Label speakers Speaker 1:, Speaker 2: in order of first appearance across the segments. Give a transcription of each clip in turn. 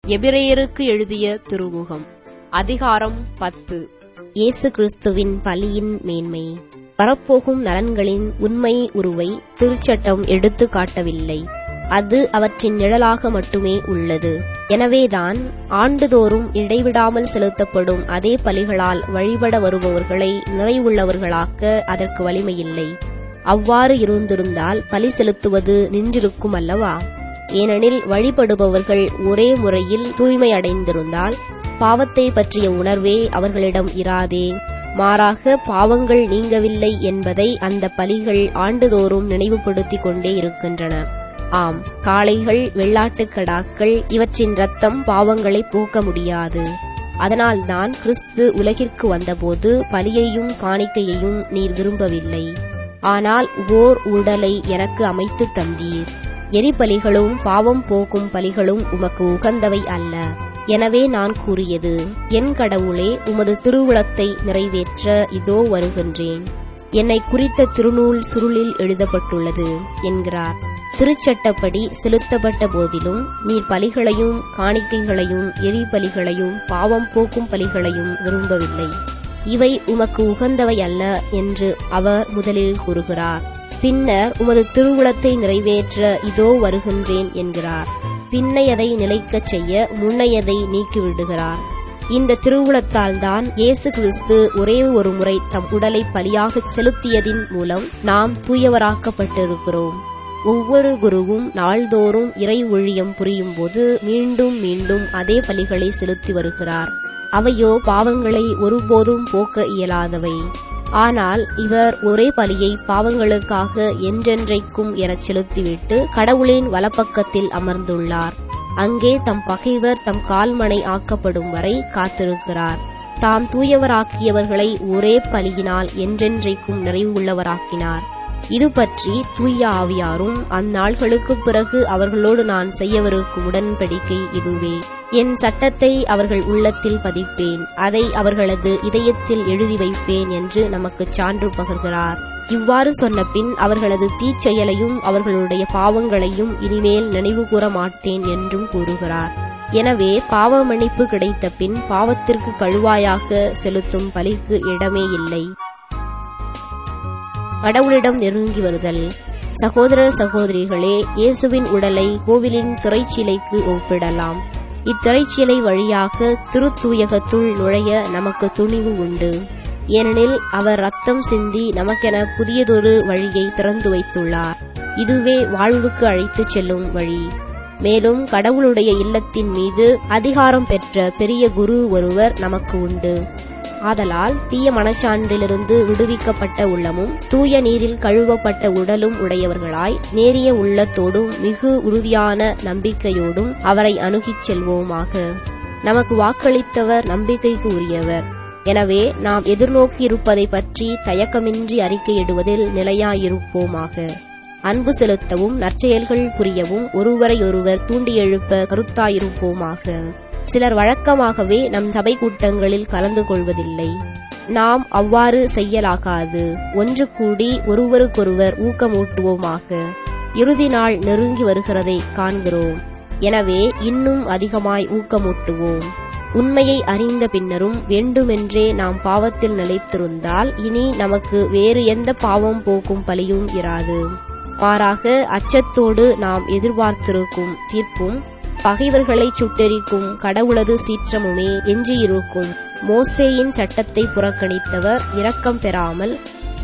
Speaker 1: எபிரேயருக்கு எழுதிய திருமுகம் அதிகாரம் 10.
Speaker 2: இயேசு கிறிஸ்துவின் பலியின் மேன்மை. வரப்போகும் நலன்களின் உண்மை உருவை திருச்சட்டம் எடுத்து காட்டவில்லை. அது அவற்றின் நிழலாக மட்டுமே உள்ளது. எனவேதான் ஆண்டுதோறும் இடைவிடாமல் செலுத்தப்படும் அதே பலிகளால் வழிபட வருபவர்களை நிறைவுள்ளவர்களாக்க அதற்கு வலிமையில்லை. அவ்வாறு இருந்திருந்தால் பலி செலுத்துவது நின்றிருக்கும் அல்லவா? ஏனெனில் வழிபடுபவர்கள் ஒரே முறையில் தூய்மை அடைந்திருந்தால் பாவத்தை பற்றிய உணர்வே அவர்களிடம் இராதே. மாறாக பாவங்கள் நீங்கவில்லை என்பதை அந்த பலிகள் ஆண்டுதோறும் நினைவுபடுத்திக் கொண்டே இருக்கின்றன. ஆம், காளைகள், வெள்ளாட்டுக்கடாக்கள் இவற்றின் இரத்தம் பாவங்களை போக்க முடியாது. அதனால்தான் கிறிஸ்து உலகிற்கு வந்தபோது பலியையும் காணிக்கையையும் நீர் விரும்பவில்லை. ஆனால் ஓர் உடலை எனக்கு அமைத்து தந்தீர். எரிபலிகளும் பாவம் போக்கும் பலிகளும் உமக்கு உகந்தவை அல்ல. எனவே நான் கூறியது, என் கடவுளே, உமது திருவுளத்தை நிறைவேற்ற இதோ வருகின்றேன். என்னை குறித்த திருநூல் சுருளில் எழுதப்பட்டுள்ளது என்கிறார். திருச்சட்டப்படி செலுத்தப்பட்ட போதிலும் நீர் பலிகளையும் காணிக்கைகளையும் எரிபலிகளையும் பாவம் போக்கும் பலிகளையும் விரும்பவில்லை. இவை உமக்கு உகந்தவை அல்ல என்று அவர் முதலில் கூறுகிறார். பின்னர் உமது திருவுளத்தை நிறைவேற்ற இதோ வருகின்றேன் என்கிறார். பின்னையதை நிலைக்கச் செய்ய முன்னையதை நீக்கிவிடுகிறார். இந்த திருவுளத்தால் தான் இயேசு கிறிஸ்து ஒரே ஒரு முறை தம் உடலை பலியாக செலுத்தியதின் மூலம் நாம் தூயவராக்கப்பட்டிருக்கிறோம். ஒவ்வொரு குருவும் நாள்தோறும் இறை ஊழியம் புரியும் போது மீண்டும் மீண்டும் அதே பலிகளை செலுத்தி வருகிறார். அவையோ பாவங்களை ஒருபோதும் போக்க இயலாதவை. ஆனால் இவர் ஒரே பலியை பாவங்களுக்காக என்றென்றைக்கும் எனச் செலுத்திவிட்டு கடவுளின் வலப்பக்கத்தில் அமர்ந்துள்ளார். அங்கே தம் பகைவர் தம் கால்மணை ஆக்கப்படும் வரை காத்திருக்கிறார். தாம் தூயவராக்கியவர்களை ஒரே பலியினால் என்றென்றைக்கும் நிறைவுள்ளவராக்கினார். இது பற்றி தூய ஆவியாரும் அந்நாள்களுக்குப் பிறகு அவர்களோடு நான் செய்யவிருக்கும் உடன்படிக்கை இதுவே. என் சட்டத்தை அவர்கள் உள்ளத்தில் பதிப்பேன், அதை அவர்களது இதயத்தில் எழுதி வைப்பேன் என்று நமக்கு சான்று பகர்கிறார். இவ்வாறு சொன்ன பின் அவர்களது தீச்செயலையும் அவர்களுடைய பாவங்களையும் இனிமேல் நினைவு கூற மாட்டேன் என்றும் கூறுகிறார். எனவே பாவ மன்னிப்பு கிடைத்த பின் பாவத்திற்கு கழுவாயாக செலுத்தும் பலிக்கு இடமே இல்லை. கடவுளிடம் நெருங்கி வருதல். சகோதர சகோதரிகளே, இயேசுவின் உடலை கோவிலின் திரைச்சீலைக்கு ஒப்பிடலாம். இத்திரைச்சீலை வழியாக திருத்தூயகத்துள் நுழைய நமக்கு துணிவு உண்டு. ஏனெனில் அவர் ரத்தம் சிந்தி நமக்கென புதியதொரு வழியை திறந்து வைத்துள்ளார். இதுவே வாழ்வுக்கு அழைத்துச் செல்லும் வழி. மேலும் கடவுளுடைய இல்லத்தின் மீது அதிகாரம் பெற்ற பெரிய குரு ஒருவர் நமக்கு உண்டு. ஆதலால் தீய மனச்சான்றிலிருந்து விடுவிக்கப்பட்ட உள்ளமும் தூய நீரில் கழுவப்பட்ட உடலும் உடையவர்களாய் நேரிய உள்ளத்தோடும் மிகு உறுதியான நம்பிக்கையோடும் அவரை அணுகிச் செல்வோமாக. நமக்கு வாக்களித்தவர் நம்பிக்கைக்கு உரியவர். எனவே நாம் எதிர்நோக்கி இருப்பதை பற்றி தயக்கமின்றி அறிக்கையிடுவதில் நிலையாயிருப்போமாக. அன்பு செலுத்தவும் நற்செயல்கள் புரியவும் ஒருவரையொருவர் தூண்டி எழுப்ப கருத்தாயிருப்போமாக. சிலர் வழக்கமாகவே நம் சபை கூட்டங்களில் கலந்து கொள்வதில்லை. நாம் அவ்வாறு செய்யலாகாது. ஒன்று கூடி ஒருவருக்கொருவர் ஊக்கமூட்டுவோமாக. இறுதி நாள் நெருங்கி வருகிறதை காண்கிறோம். எனவே இன்னும் அதிகமாய் ஊக்கமூட்டுவோம். உண்மையை அறிந்த பின்னரும் வேண்டுமென்றே நாம் பாவத்தில் நிலைத்திருந்தால் இனி நமக்கு வேறு எந்த பாவம் போக்கும் பலியும் இராது. மாறாக அச்சத்தோடு நாம் எதிர்பார்த்திருக்கும் தீர்ப்பும் பகைவர்களை சுட்டெரிக்கும் கடவுளது சீற்றமுமே எஞ்சியிருக்கும். மோசேயின் சட்டத்தை புறக்கணித்தவர் இரக்கம் பெறாமல்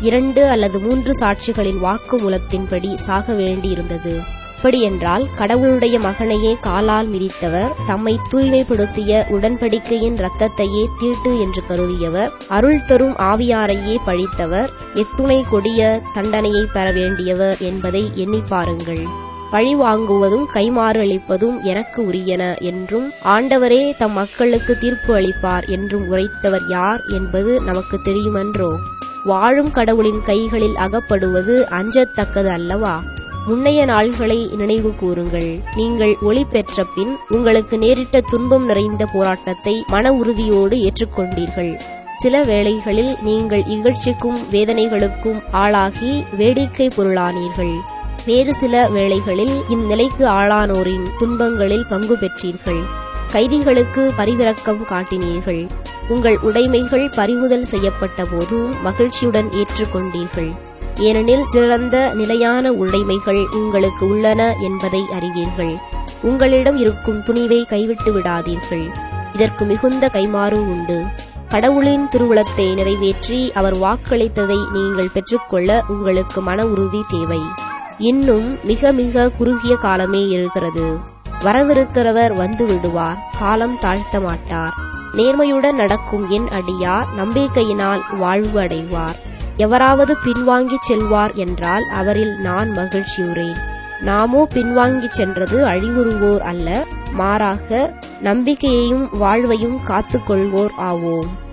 Speaker 2: 2 அல்லது 3 சாட்சிகளின் வாக்குமூலத்தின்படி சாக வேண்டியிருந்தது. அப்படியென்றால் கடவுளுடைய மகனையே காலால் மிதித்தவர், தம்மை தூய்மைப்படுத்திய உடன்படிக்கையின் இரத்தத்தையே தீட்டு என்று கருதியவர், அருள் தரும் ஆவியாரையே பழித்தவர் எத்துணை கொடிய தண்டனையை பெற வேண்டியவர் என்பதை எண்ணி பாருங்கள். பழி வாங்குவதும் கைமாறு அளிப்பதும் எனக்கு உரியன என்றும் ஆண்டவரே தம் மக்களுக்கு தீர்ப்பு அளிப்பார் என்றும் உரைத்தவர் யார் என்பது நமக்கு தெரியுமன்றோ? வாழும் கடவுளின் கைகளில் அகப்படுவது அஞ்சத்தக்கது அல்லவா? முன்னைய நாள்களை நினைவு கூறுங்கள். நீங்கள் ஒளி பெற்ற பின் உங்களுக்கு நேரிட்ட துன்பம் நிறைந்த போராட்டத்தை மன உறுதியோடு ஏற்றுக்கொண்டீர்கள். சில வேளைகளில் நீங்கள் இகழ்ச்சிக்கும் வேதனைகளுக்கும் ஆளாகி வேடிக்கை பொருளானீர்கள். வேறு சில வேளைகளில் இந்நிலைக்கு ஆளானோரின் துன்பங்களில் பங்கு பெற்றீர்கள். கைதிகளுக்கு பரிவிரக்கம் காட்டினீர்கள். உங்கள் உடைமைகள் பறிமுதல் செய்யப்பட்ட போதும் மகிழ்ச்சியுடன் ஏற்றுக்கொண்டீர்கள். ஏனெனில் சிறந்த நிலையான உடைமைகள் உங்களுக்கு உள்ளன என்பதை அறிவீர்கள். உங்களிடம் இருக்கும் துணிவை கைவிட்டு விடாதீர்கள். இதற்கு மிகுந்த கைமாறு உண்டு. கடவுளின் திருவுளத்தை நிறைவேற்றி அவர் வாக்களித்ததை நீங்கள் பெற்றுக்கொள்ள உங்களுக்கு மன உறுதி தேவை. இன்னும் மிக மிக குறுகிய காலமே இருக்கிறது. வரவிருக்கிறவர் வந்து விடுவார், காலம் தாழ்த்த மாட்டார். நேர்மையுடன் நடக்கும் என் அடியார் நம்பிக்கையினால் வாழ்வு அடைவார். எவராவது பின்வாங்கிச் செல்வார் என்றால் அவரில் நான் மகிழ்ச்சியுறேன். நாமோ பின்வாங்கிச் சென்றது அழிவுறுவோர் அல்ல, மாறாக நம்பிக்கையையும் வாழ்வையும் காத்துக்கொள்வோர் ஆவோம்.